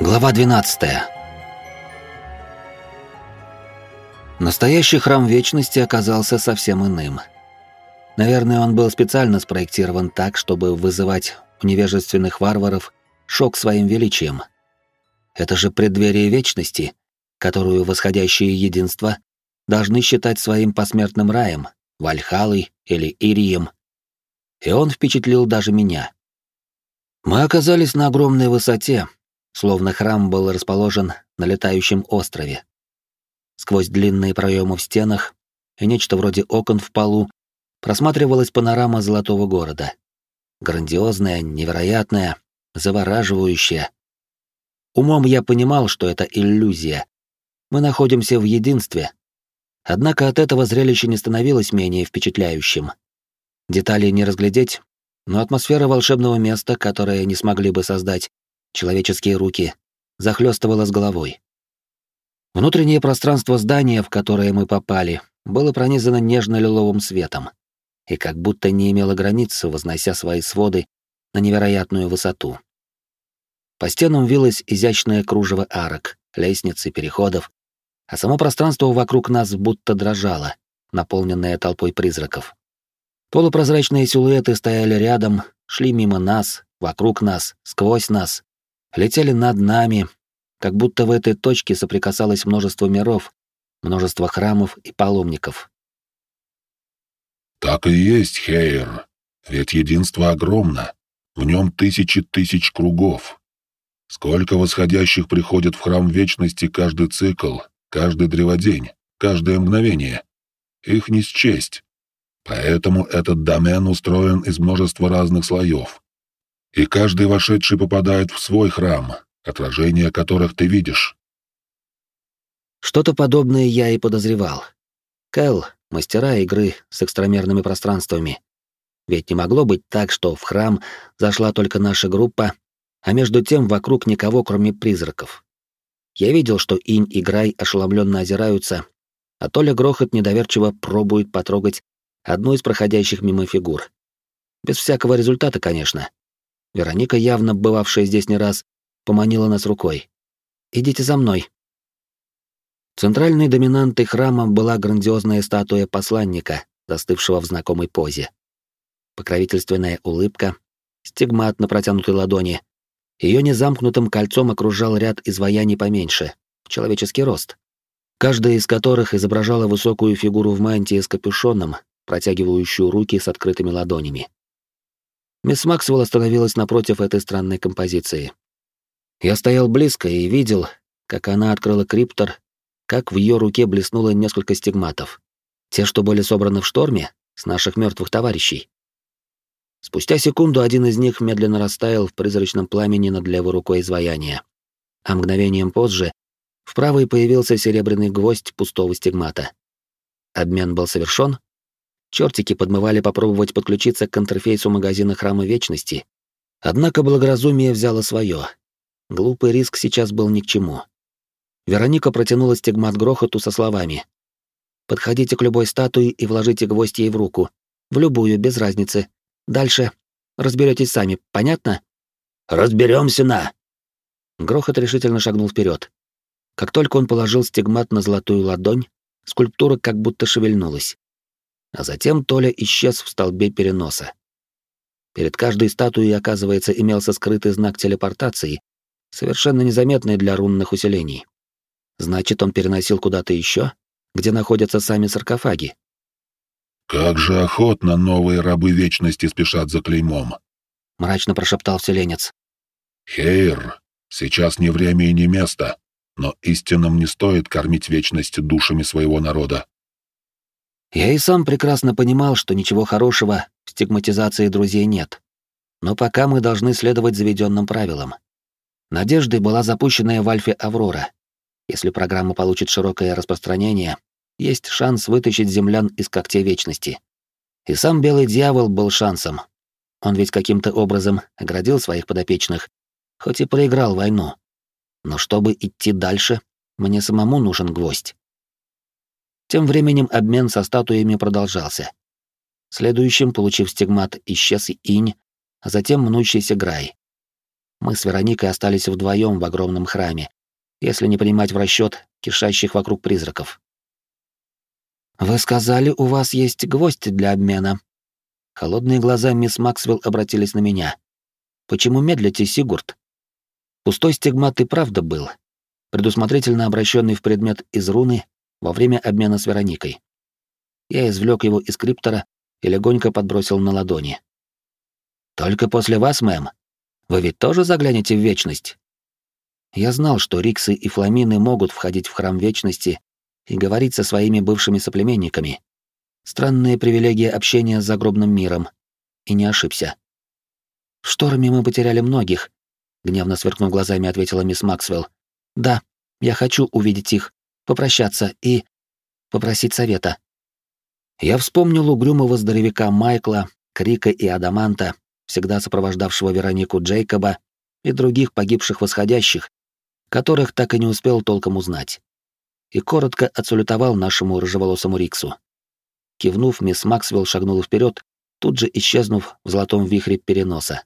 Глава 12. Настоящий храм Вечности оказался совсем иным. Наверное, он был специально спроектирован так, чтобы вызывать у невежественных варваров шок своим величием. Это же преддверие Вечности, которую восходящие единства должны считать своим посмертным раем, Вальхалой или Ирием. И он впечатлил даже меня. Мы оказались на огромной высоте, словно храм был расположен на летающем острове. Сквозь длинные проемы в стенах и нечто вроде окон в полу просматривалась панорама золотого города. Грандиозная, невероятная, завораживающая. Умом я понимал, что это иллюзия. Мы находимся в единстве. Однако от этого зрелище не становилось менее впечатляющим. Деталей не разглядеть, но атмосфера волшебного места, которое не смогли бы создать человеческие руки, захлестывала с головой. Внутреннее пространство здания, в которое мы попали, было пронизано нежно-лиловым светом и как будто не имело границ, вознося свои своды на невероятную высоту. По стенам вилось изящное кружево арок, лестниц и переходов, а само пространство вокруг нас будто дрожало, наполненное толпой призраков. Полупрозрачные силуэты стояли рядом, шли мимо нас, вокруг нас, сквозь нас, летели над нами, как будто в этой точке соприкасалось множество миров, множество храмов и паломников. Так и есть, Хейр. Ведь единство огромно. В нем тысячи тысяч кругов. Сколько восходящих приходит в храм Вечности каждый цикл, каждый древодень, каждое мгновение. Их не счесть. Поэтому этот домен устроен из множества разных слоев. И каждый вошедший попадает в свой храм, отражение которых ты видишь. Что-то подобное я и подозревал. Кэл — мастера игры с экстрамерными пространствами. Ведь не могло быть так, что в храм зашла только наша группа, а между тем вокруг никого, кроме призраков. Я видел, что Инь и Грай ошеломленно озираются, а Толя Грохот недоверчиво пробует потрогать одну из проходящих мимо фигур. Без всякого результата, конечно. Вероника, явно бывавшая здесь не раз, поманила нас рукой. «Идите за мной». Центральной доминантой храма была грандиозная статуя посланника, застывшего в знакомой позе. Покровительственная улыбка, стигмат на протянутой ладони. Ее незамкнутым кольцом окружал ряд изваяний поменьше, в человеческий рост, каждая из которых изображала высокую фигуру в мантии с капюшоном, протягивающую руки с открытыми ладонями. Мисс Максвелл остановилась напротив этой странной композиции. Я стоял близко и видел, как она открыла криптор, как в ее руке блеснуло несколько стигматов. Те, что были собраны в шторме, с наших мертвых товарищей. Спустя секунду один из них медленно растаял в призрачном пламени над левой рукой изваяния. А мгновением позже в правой появился серебряный гвоздь пустого стигмата. Обмен был совершен. Чертики подмывали попробовать подключиться к интерфейсу магазина Храма Вечности. Однако благоразумие взяло свое. Глупый риск сейчас был ни к чему. Вероника протянула стигмат Грохоту со словами: «Подходите к любой статуе и вложите гвоздь ей в руку. В любую, без разницы. Дальше разберетесь сами, понятно?» «Разберемся на!» Грохот решительно шагнул вперед. Как только он положил стигмат на золотую ладонь, скульптура как будто шевельнулась. А затем Толя исчез в столбе переноса. Перед каждой статуей, оказывается, имелся скрытый знак телепортации, совершенно незаметный для рунных усилений. Значит, он переносил куда-то еще, где находятся сами саркофаги. «Как же охотно новые рабы Вечности спешат за клеймом!» — мрачно прошептал вселенец. «Хейр, сейчас не время и не место, но истинным не стоит кормить Вечность душами своего народа». Я и сам прекрасно понимал, что ничего хорошего в стигматизации друзей нет. Но пока мы должны следовать заведенным правилам. Надеждой была запущенная в Альфе Аврора. Если программа получит широкое распространение, есть шанс вытащить землян из когтей Вечности. И сам Белый Дьявол был шансом. Он ведь каким-то образом оградил своих подопечных, хоть и проиграл войну. Но чтобы идти дальше, мне самому нужен гвоздь. Тем временем обмен со статуями продолжался. Следующим, получив стигмат, исчез Инь, а затем мнущийся Грай. Мы с Вероникой остались вдвоем в огромном храме, если не принимать в расчет кишащих вокруг призраков. «Вы сказали, у вас есть гвоздь для обмена?» Холодные глаза мисс Максвелл обратились на меня. «Почему медлите, Сигурд?» Пустой стигмат и правда был, предусмотрительно обращенный в предмет из руны во время обмена с Вероникой. Я извлек его из криптора и легонько подбросил на ладони. «Только после вас, мэм? Вы ведь тоже заглянете в вечность?» Я знал, что Риксы и Фламины могут входить в храм вечности и говорить со своими бывшими соплеменниками. Странные привилегии общения с загробным миром. И не ошибся. «В шторме мы потеряли многих», — гневно сверкнув глазами, ответила мисс Максвелл. «Да, я хочу увидеть их, попрощаться и попросить совета». Я вспомнил угрюмого здоровяка Майкла, Крика и Адаманта, всегда сопровождавшего Веронику Джейкоба, и других погибших восходящих, которых так и не успел толком узнать. И коротко отсалютовал нашему рыжеволосому Риксу. Кивнув, мисс Максвелл шагнула вперед, тут же исчезнув в золотом вихре переноса.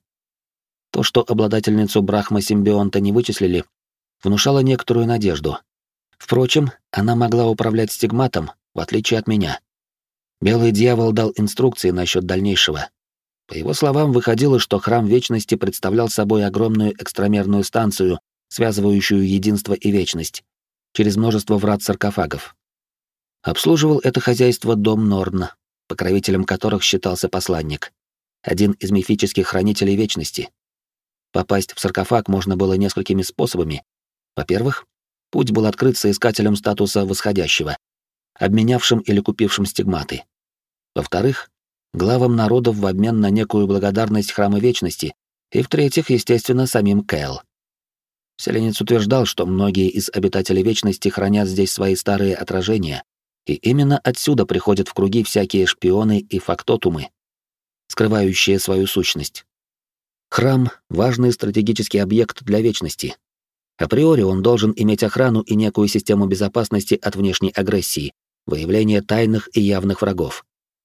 То, что обладательницу Брахма-симбионта не вычислили, внушало некоторую надежду. Впрочем, она могла управлять стигматом, в отличие от меня. Белый дьявол дал инструкции насчет дальнейшего. По его словам, выходило, что храм Вечности представлял собой огромную экстрамерную станцию, связывающую единство и вечность, через множество врат-саркофагов. Обслуживал это хозяйство дом Норн, покровителем которых считался посланник, один из мифических хранителей Вечности. Попасть в саркофаг можно было несколькими способами. Во-первых, путь был открыт соискателем статуса восходящего, обменявшим или купившим стигматы. Во-вторых, главам народов в обмен на некую благодарность Храма Вечности, и в-третьих, естественно, самим Кэл. Вселенец утверждал, что многие из обитателей Вечности хранят здесь свои старые отражения, и именно отсюда приходят в круги всякие шпионы и фактотумы, скрывающие свою сущность. Храм — важный стратегический объект для Вечности. Априори он должен иметь охрану и некую систему безопасности от внешней агрессии, выявления тайных и явных врагов.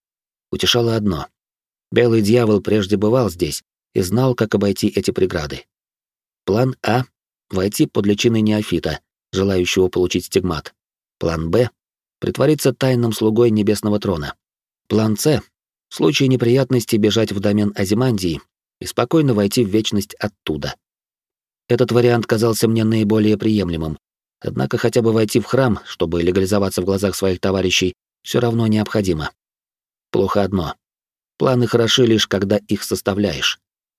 Утешало одно. Белый дьявол прежде бывал здесь и знал, как обойти эти преграды. План А — войти под личиной неофита, желающего получить стигмат. План Б — притвориться тайным слугой Небесного Трона. План С — в случае неприятностей бежать в домен Азимандии и спокойно войти в Вечность оттуда. Этот вариант казался мне наиболее приемлемым, однако хотя бы войти в храм, чтобы легализоваться в глазах своих товарищей, все равно необходимо. Плохо одно. Планы хороши лишь, когда их составляешь.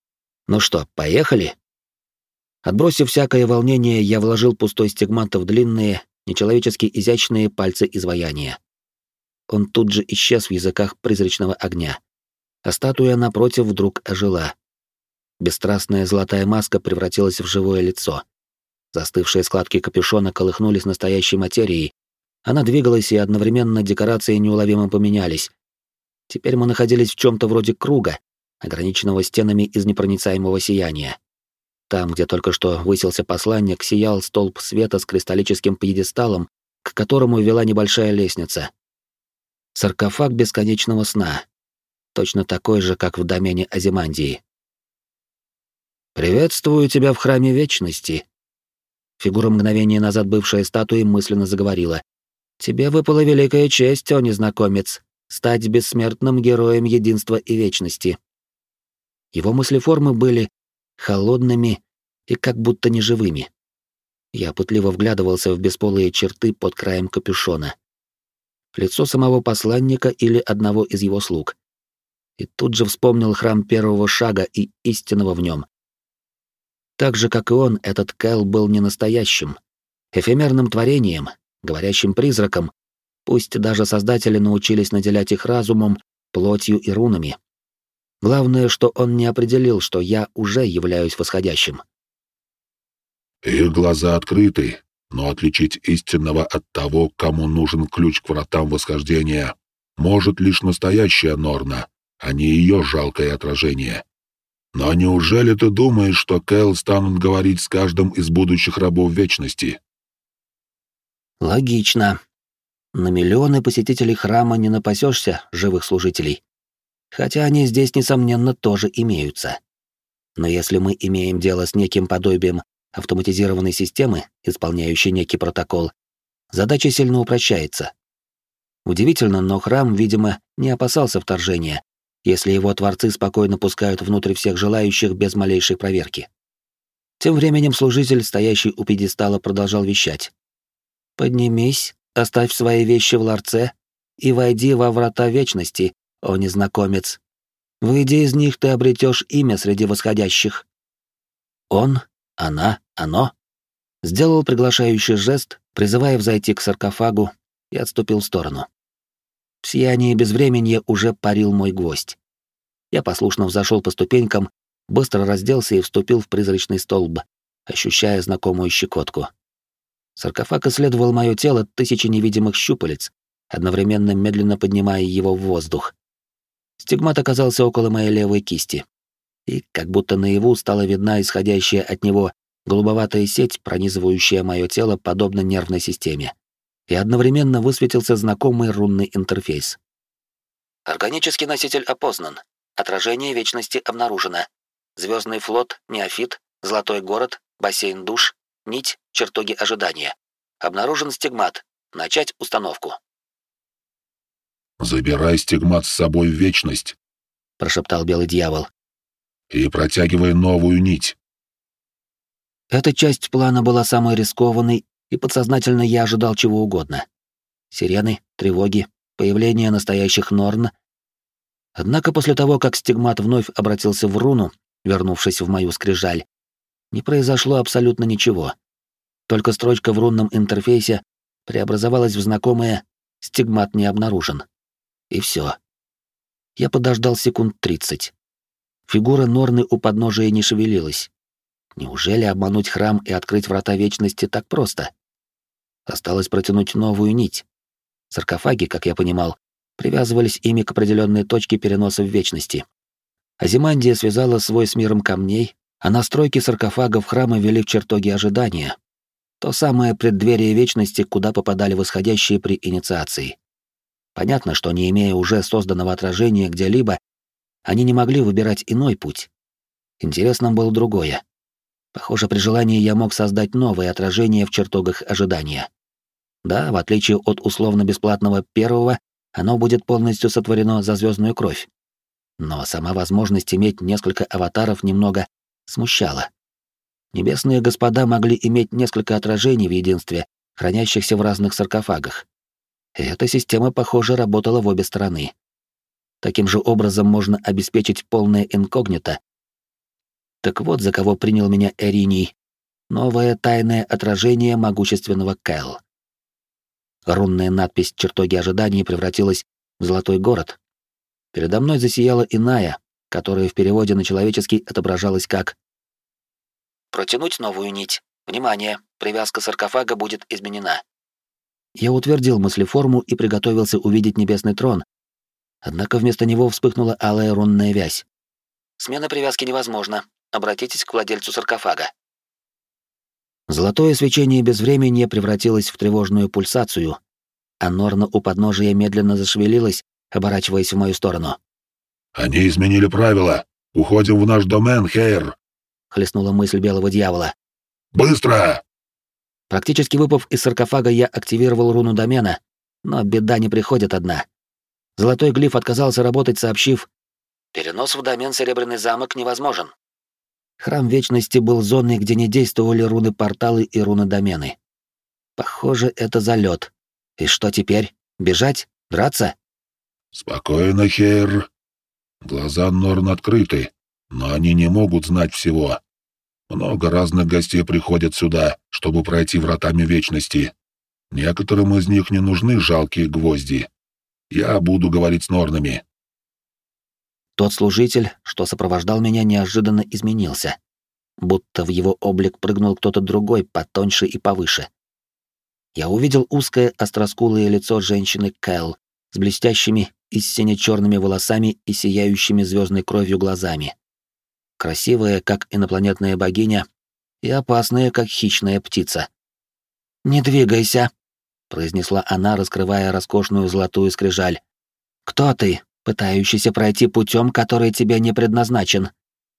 Ну что, поехали? Отбросив всякое волнение, я вложил пустой стигмат в длинные, нечеловечески изящные пальцы изваяния. Он тут же исчез в языках призрачного огня, а статуя напротив вдруг ожила. Бесстрастная золотая маска превратилась в живое лицо. Застывшие складки капюшона колыхнулись настоящей материей. Она двигалась, и одновременно декорации неуловимо поменялись. Теперь мы находились в чем-то вроде круга, ограниченного стенами из непроницаемого сияния. Там, где только что высился посланник, сиял столб света с кристаллическим пьедесталом, к которому вела небольшая лестница. Саркофаг бесконечного сна. Точно такой же, как в домене Азимандии. «Приветствую тебя в Храме Вечности», фигура мгновение назад бывшая статуей мысленно заговорила. «Тебе выпала великая честь, о незнакомец, стать бессмертным героем единства и вечности». Его мыслеформы были холодными и как будто неживыми. Я пытливо вглядывался в бесполые черты под краем капюшона. Лицо самого посланника или одного из его слуг. И тут же вспомнил храм первого шага и истинного в нем. Так же, как и он, этот Кэл был не настоящим, эфемерным творением, говорящим призраком, пусть даже создатели научились наделять их разумом, плотью и рунами. Главное, что он не определил, что я уже являюсь восходящим. Их глаза открыты, но отличить истинного от того, кому нужен ключ к вратам восхождения, может лишь настоящая Норна, а не ее жалкое отражение. Но неужели ты думаешь, что Кэл станут говорить с каждым из будущих рабов Вечности? Логично. На миллионы посетителей храма не напасешься живых служителей. Хотя они здесь, несомненно, тоже имеются. Но если мы имеем дело с неким подобием автоматизированной системы, исполняющей некий протокол, задача сильно упрощается. Удивительно, но храм, видимо, не опасался вторжения, если его творцы спокойно пускают внутрь всех желающих без малейшей проверки. Тем временем служитель, стоящий у пьедестала, продолжал вещать. «Поднимись, оставь свои вещи в ларце и войди во врата вечности, о незнакомец. Выйдя из них, ты обретешь имя среди восходящих». Он, она, оно сделал приглашающий жест, призывая взойти к саркофагу, и отступил в сторону. В сиянии безвременья уже парил мой гвоздь. Я послушно взошел по ступенькам, быстро разделся и вступил в призрачный столб, ощущая знакомую щекотку. Саркофаг исследовал мое тело тысячи невидимых щупалец, одновременно медленно поднимая его в воздух. Стигмат оказался около моей левой кисти, и как будто наяву стала видна исходящая от него голубоватая сеть, пронизывающая мое тело подобно нервной системе. И одновременно высветился знакомый рунный интерфейс. Органический носитель опознан. Отражение вечности обнаружено. Звездный флот, неофит, золотой город, бассейн душ, нить, чертоги ожидания. Обнаружен стигмат. Начать установку. «Забирай стигмат с собой в вечность», — прошептал белый дьявол. «И протягивай новую нить». Эта часть плана была самой рискованной, и подсознательно я ожидал чего угодно. Сирены, тревоги, появление настоящих Норн. Однако после того, как стигмат вновь обратился в руну, вернувшись в мою скрижаль, не произошло абсолютно ничего. Только строчка в рунном интерфейсе преобразовалась в знакомое «стигмат не обнаружен». И все. Я подождал секунд 30. Фигура Норны у подножия не шевелилась. Неужели обмануть храм и открыть врата вечности так просто? Осталось протянуть новую нить. Саркофаги, как я понимал, привязывались ими к определенной точке переноса в вечности. Азимандия связала свой с миром камней, а настройки саркофагов храма вели в чертоги ожидания. То самое преддверие вечности, куда попадали восходящие при инициации. Понятно, что не имея уже созданного отражения где-либо, они не могли выбирать иной путь. Интересным было другое. Похоже, при желании я мог создать новое отражение в чертогах ожидания. Да, в отличие от условно-бесплатного первого, оно будет полностью сотворено за звездную кровь. Но сама возможность иметь несколько аватаров немного смущала. Небесные господа могли иметь несколько отражений в единстве, хранящихся в разных саркофагах. И эта система, похоже, работала в обе стороны. Таким же образом можно обеспечить полное инкогнито. Так вот, за кого принял меня Эриний. Новое тайное отражение могущественного Кэл. Рунная надпись «Чертоги ожидания» превратилась в золотой город. Передо мной засияла иная, которая в переводе на человеческий отображалась как «Протянуть новую нить. Внимание, привязка саркофага будет изменена». Я утвердил мыслеформу и приготовился увидеть небесный трон. Однако вместо него вспыхнула алая рунная вязь. «Смена привязки невозможна. Обратитесь к владельцу саркофага». Золотое свечение безвременья превратилось в тревожную пульсацию, а Норна у подножия медленно зашевелилась, оборачиваясь в мою сторону. «Они изменили правила. Уходим в наш домен, Хейр!» — хлестнула мысль белого дьявола. «Быстро!» Практически выпав из саркофага, я активировал руну домена, но беда не приходит одна. Золотой глиф отказался работать, сообщив: «Перенос в домен Серебряный замок невозможен». Храм Вечности был зоной, где не действовали руны-порталы и руны-домены. Похоже, это залет. И что теперь? Бежать? Драться? «Спокойно, Хейр. Глаза Норн открыты, но они не могут знать всего. Много разных гостей приходят сюда, чтобы пройти вратами Вечности. Некоторым из них не нужны жалкие гвозди. Я буду говорить с Норнами». Тот служитель, что сопровождал меня, неожиданно изменился. Будто в его облик прыгнул кто-то другой, потоньше и повыше. Я увидел узкое остроскулое лицо женщины Кэл с блестящими и сине-черными волосами и сияющими звездной кровью глазами. Красивая, как инопланетная богиня, и опасная, как хищная птица. «Не двигайся», — произнесла она, раскрывая роскошную золотую скрижаль. «Кто ты, пытающийся пройти путем, который тебе не предназначен?»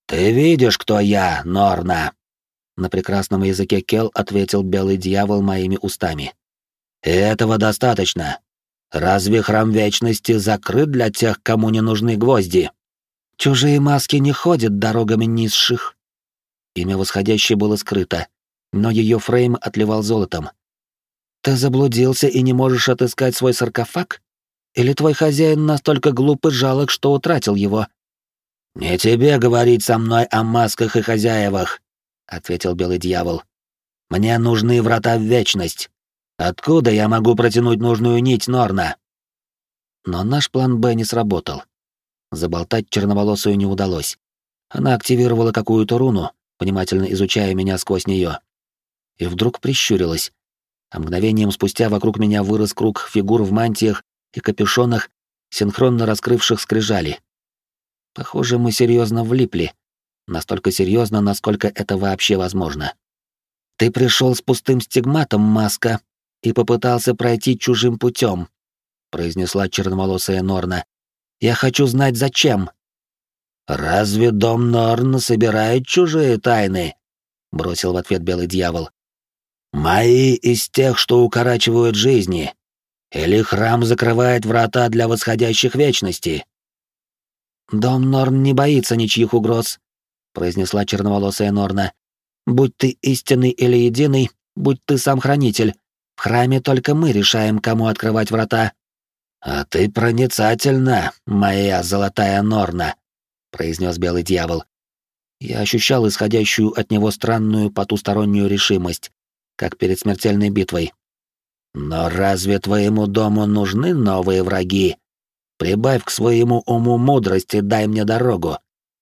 «Ты видишь, кто я, Норна?» На прекрасном языке Кел ответил белый дьявол моими устами. «И этого достаточно. Разве храм вечности закрыт для тех, кому не нужны гвозди?» «Чужие маски не ходят дорогами низших». Имя восходящей было скрыто, но ее фрейм отливал золотом. «Ты заблудился и не можешь отыскать свой саркофаг? Или твой хозяин настолько глуп и жалок, что утратил его?» «Не тебе говорить со мной о масках и хозяевах», — ответил белый дьявол. «Мне нужны врата в вечность. Откуда я могу протянуть нужную нить, Норна?» Но наш план «Б» не сработал. Заболтать черноволосую не удалось. Она активировала какую-то руну, внимательно изучая меня сквозь нее. И вдруг прищурилась. А мгновением спустя вокруг меня вырос круг фигур в мантиях и капюшонах, синхронно раскрывших скрижали. Похоже, мы серьезно влипли. Настолько серьезно, насколько это вообще возможно. «Ты пришел с пустым стигматом, Маска, и попытался пройти чужим путем», — произнесла черноволосая Норна. «Я хочу знать, зачем». «Разве дом Норн собирает чужие тайны?» — бросил в ответ белый дьявол. «Мои из тех, что укорачивают жизни. Или храм закрывает врата для восходящих вечности?» «Дом Норн не боится ничьих угроз», — произнесла черноволосая Норна. «Будь ты истинный или единый, будь ты сам хранитель. В храме только мы решаем, кому открывать врата». «А ты проницательна, моя золотая Норна», — произнес белый дьявол. Я ощущал исходящую от него странную потустороннюю решимость, как перед смертельной битвой. «Но разве твоему дому нужны новые враги? Прибавь к своему уму мудрости, дай мне дорогу».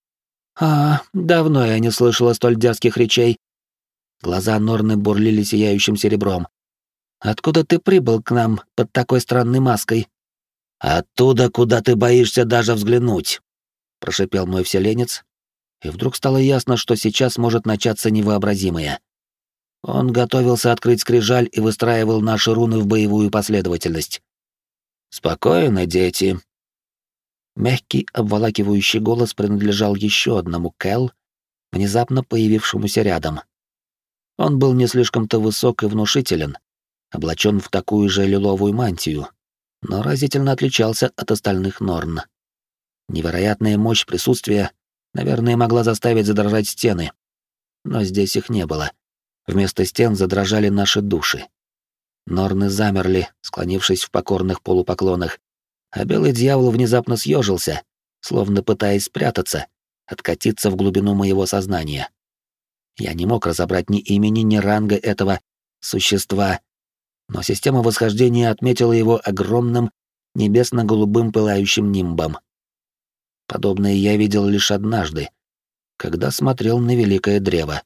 Давно я не слышала столь дерзких речей. Глаза Норны бурлили сияющим серебром. «Откуда ты прибыл к нам под такой странной маской?» «Оттуда, куда ты боишься даже взглянуть», — прошипел мой вселенец, и вдруг стало ясно, что сейчас может начаться невообразимое. Он готовился открыть скрижаль и выстраивал наши руны в боевую последовательность. «Спокойно, дети». Мягкий, обволакивающий голос принадлежал еще одному Кэл, внезапно появившемуся рядом. Он был не слишком-то высок и внушителен, облачен в такую же лиловую мантию, но разительно отличался от остальных Норн. Невероятная мощь присутствия, наверное, могла заставить задрожать стены, но здесь их не было. Вместо стен задрожали наши души. Норны замерли, склонившись в покорных полупоклонах, а белый дьявол внезапно съежился, словно пытаясь спрятаться, откатиться в глубину моего сознания. Я не мог разобрать ни имени, ни ранга этого существа, но система восхождения отметила его огромным небесно-голубым пылающим нимбом. Подобное я видел лишь однажды, когда смотрел на великое древо.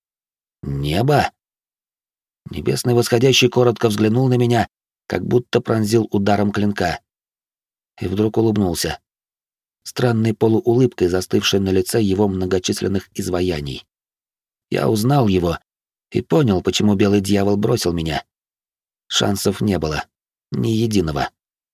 Небо? Небесный восходящий коротко взглянул на меня, как будто пронзил ударом клинка. И вдруг улыбнулся. Странной полуулыбкой, застывшей на лице его многочисленных изваяний. Я узнал его и понял, почему белый дьявол бросил меня. Шансов не было. Ни единого.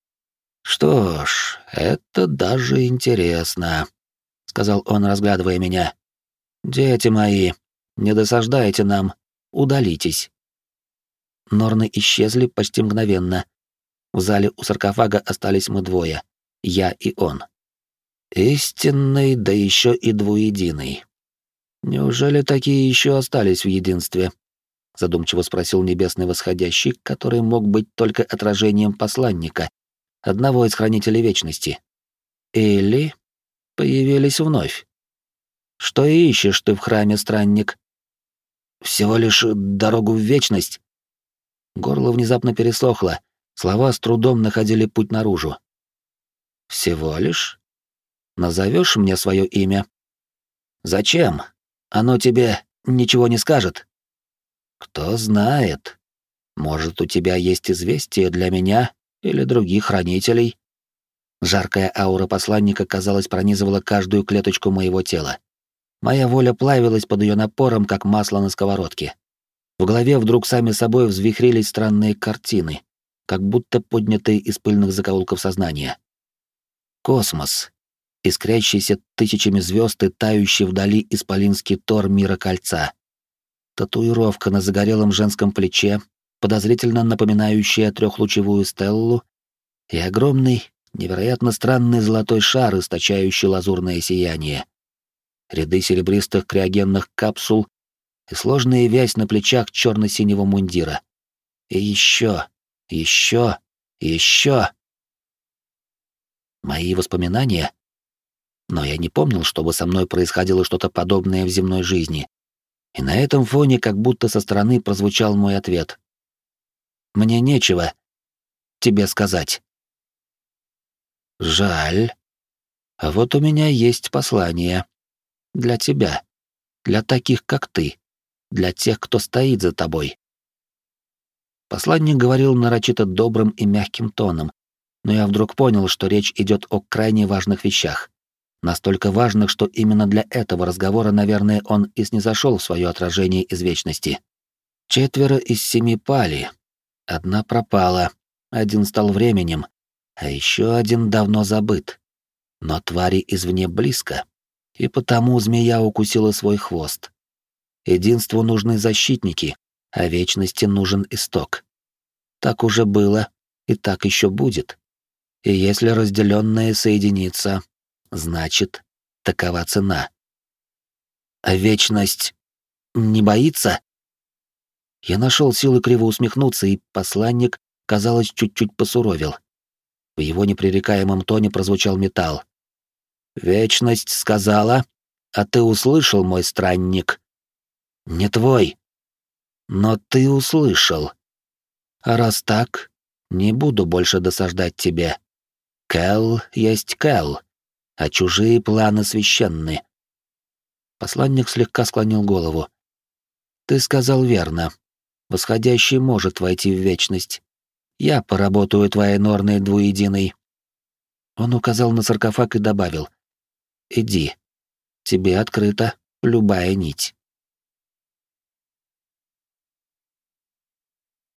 «Что ж, это даже интересно», — сказал он, разглядывая меня. «Дети мои, не досаждайте нам, удалитесь». Норны исчезли почти мгновенно. В зале у саркофага остались мы двое, я и он. Истинный, да еще и двуединый. Неужели такие еще остались в единстве? Задумчиво спросил небесный восходящий, который мог быть только отражением посланника, одного из хранителей вечности. Или появились вновь. Что ищешь ты в храме, странник? Всего лишь дорогу в вечность. Горло внезапно пересохло, слова с трудом находили путь наружу. Всего лишь? Назовешь мне свое имя? Зачем? Оно тебе ничего не скажет. Кто знает. Может, у тебя есть известие для меня или других хранителей? Жаркая аура посланника, казалось, пронизывала каждую клеточку моего тела. Моя воля плавилась под ее напором, как масло на сковородке. В голове вдруг сами собой взвихрились странные картины, как будто поднятые из пыльных закоулков сознания. Космос. искрящийся тысячами звезд и тающий вдали исполинский тор мира кольца. Татуировка на загорелом женском плече, подозрительно напоминающая трехлучевую стеллу, и огромный, невероятно странный золотой шар, источающий лазурное сияние. Ряды серебристых криогенных капсул и сложная вязь на плечах черно-синего мундира. И еще. Мои воспоминания? Но я не помнил, чтобы со мной происходило что-то подобное в земной жизни. И на этом фоне как будто со стороны прозвучал мой ответ. «Мне нечего тебе сказать». «Жаль. А вот у меня есть послание. Для тебя. Для таких, как ты. Для тех, кто стоит за тобой». Посланник говорил нарочито добрым и мягким тоном, но я вдруг понял, что речь идет о крайне важных вещах. Настолько важных, что именно для этого разговора, наверное, он и снизошел в свое отражение из вечности. 4 из 7 пали. 1 пропала, 1 стал временем, а еще 1 давно забыт. Но твари извне близко, и потому змея укусила свой хвост. Единству нужны защитники, а вечности нужен исток. Так уже было, и так еще будет. И если разделенное соединится, значит, такова цена. А вечность не боится? Я нашел силы криво усмехнуться, и посланник, казалось, чуть-чуть посуровил. В его непререкаемом тоне прозвучал металл. «Вечность сказала, а ты услышал, мой странник. Не твой. Но ты услышал. А раз так, не буду больше досаждать тебе. Кэл есть Кэл, а чужие планы священны». Посланник слегка склонил голову. «Ты сказал верно. Восходящий может войти в вечность. Я поработаю твоей норной двуединой». Он указал на саркофаг и добавил. «Иди. Тебе открыта любая нить».